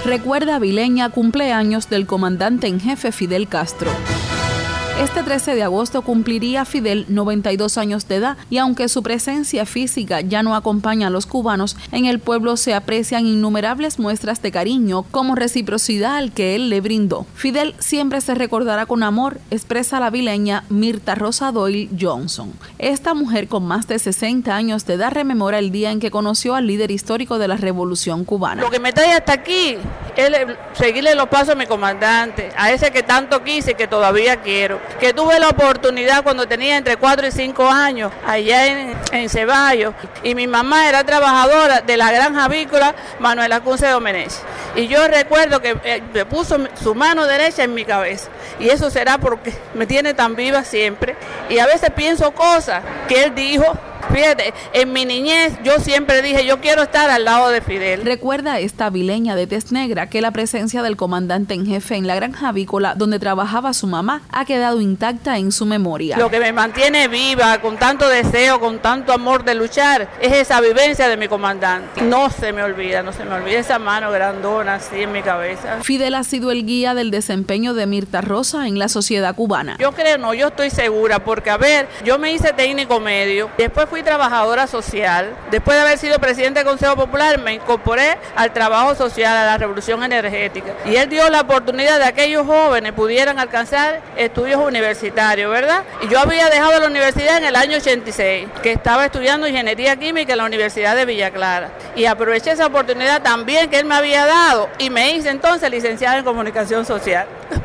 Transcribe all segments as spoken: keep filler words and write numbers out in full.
Recuerda Vileña cumpleaños del comandante en jefe Fidel Castro. Este trece de agosto cumpliría Fidel noventa y dos años de edad y aunque su presencia física ya no acompaña a los cubanos, en el pueblo se aprecian innumerables muestras de cariño como reciprocidad al que él le brindó. Fidel siempre se recordará con amor, expresa la vileña Mirta Rosa Doyle Johnson. Esta mujer con más de sesenta años de edad rememora el día en que conoció al líder histórico de la Revolución Cubana. Lo que me trae hasta aquí es seguirle los pasos a mi comandante, a ese que tanto quise y que todavía quiero. Que tuve la oportunidad cuando tenía entre cuatro y cinco años allá en, en Ceballos, y mi mamá era trabajadora de la granja avícola Manuel Acunce Domenech, y yo recuerdo que eh, me puso su mano derecha en mi cabeza, y eso será porque me tiene tan viva siempre, y a veces pienso cosas que él dijo. Fíjate, en mi niñez yo siempre dije, yo quiero estar al lado de Fidel. Recuerda esta vileña de tez negra que la presencia del comandante en jefe en la granja avícola donde trabajaba su mamá ha quedado intacta en su memoria. Lo que me mantiene viva, con tanto deseo, con tanto amor de luchar, es esa vivencia de mi comandante. No se me olvida, no se me olvida esa mano grandona así en mi cabeza. Fidel ha sido el guía del desempeño de Mirta Rosa en la sociedad cubana. Yo creo, no, yo estoy segura, porque a ver, yo me hice técnico medio, después fui trabajadora social, después de haber sido presidente del Consejo Popular me incorporé al trabajo social, a la revolución energética, y él dio la oportunidad de que aquellos jóvenes pudieran alcanzar estudios universitarios, ¿verdad? Y yo había dejado la universidad en el año ochenta y seis, que estaba estudiando ingeniería química en la Universidad de Villa Clara, y aproveché esa oportunidad también que él me había dado y me hice entonces licenciada en comunicación social.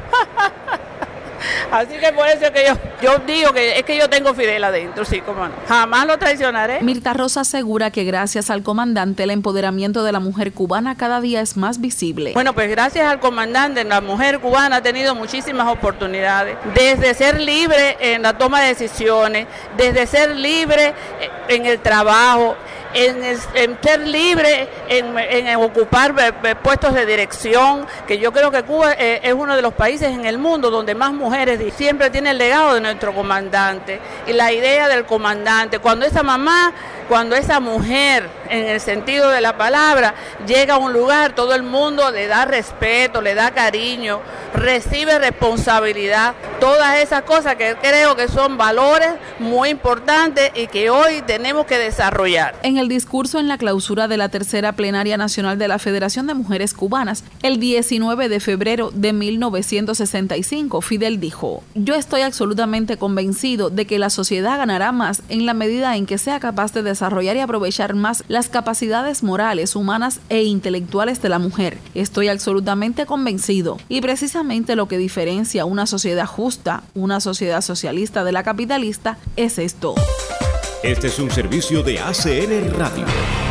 Así que por eso es que yo, yo digo que es que yo tengo Fidel adentro, sí, como no. Jamás lo traicionaré. Mirta Rosa asegura que gracias al comandante el empoderamiento de la mujer cubana cada día es más visible. Bueno, pues gracias al comandante la mujer cubana ha tenido muchísimas oportunidades, desde ser libre en la toma de decisiones, desde ser libre en el trabajo, En, en ser libre, en, en ocupar puestos de dirección, que yo creo que Cuba eh, es uno de los países en el mundo donde más mujeres, y siempre tiene el legado de nuestro comandante y la idea del comandante. Cuando esa mamá, cuando esa mujer, en el sentido de la palabra, llega a un lugar, todo el mundo le da respeto, le da cariño, recibe responsabilidad, todas esas cosas que creo que son valores muy importantes y que hoy tenemos que desarrollar. En el discurso en la clausura de la tercera plenaria nacional de la Federación de Mujeres Cubanas, el diecinueve de febrero de mil novecientos sesenta y cinco, Fidel dijo: "Yo estoy absolutamente convencido de que la sociedad ganará más en la medida en que sea capaz de desarrollar y aprovechar más las capacidades morales, humanas e intelectuales de la mujer. Estoy absolutamente convencido, y precisamente lo que diferencia una sociedad justa, una sociedad socialista de la capitalista, es esto". Este es un servicio de A C N Radio.